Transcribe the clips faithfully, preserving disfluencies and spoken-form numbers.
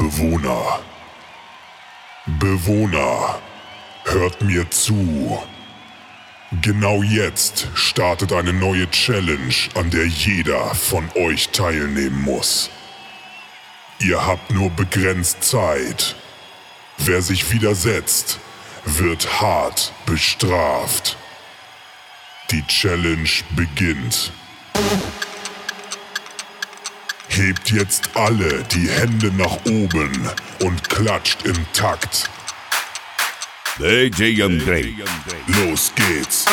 Bewohner. Bewohner, hört mir zu. Genau jetzt startet eine neue Challenge, an der jeder von euch teilnehmen muss. Ihr habt nur begrenzt Zeit. Wer sich widersetzt, wird hart bestraft. Die Challenge beginnt. Hebt jetzt alle die Hände nach oben und klatscht im Takt. D J André. Los geht's.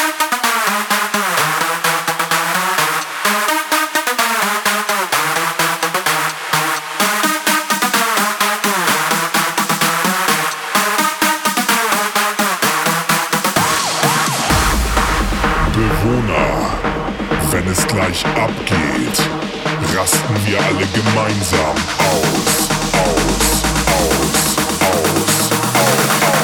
Bewohner, wenn es gleich abgeht, rasten wir alle gemeinsam aus, aus, aus, aus, aus, aus.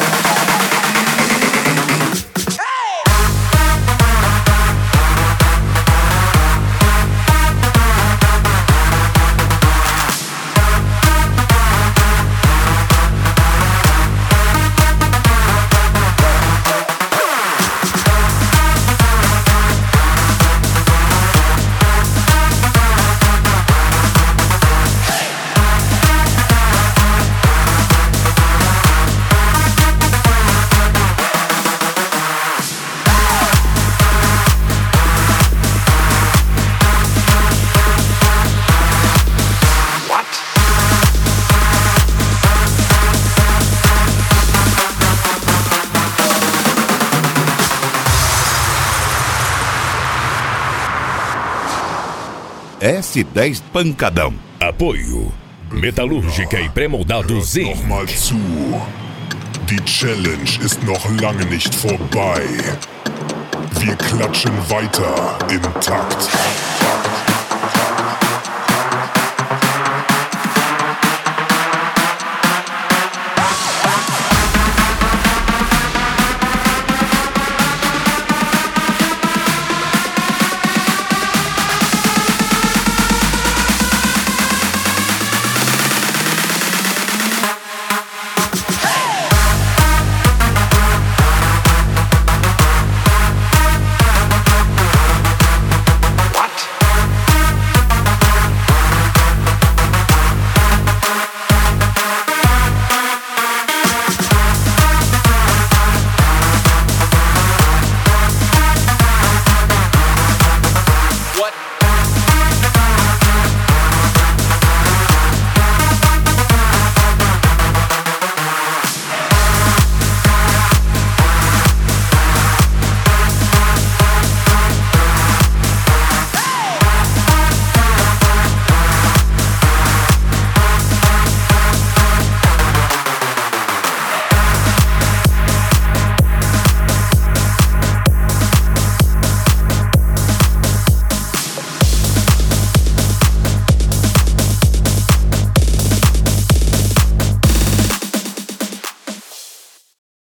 S dez Pancadão. Apoio Metalúrgica e Pré-Moldados Incorporated. Noch mal zu. Die Challenge ist noch lange nicht vorbei. Wir klatschen weiter im Takt.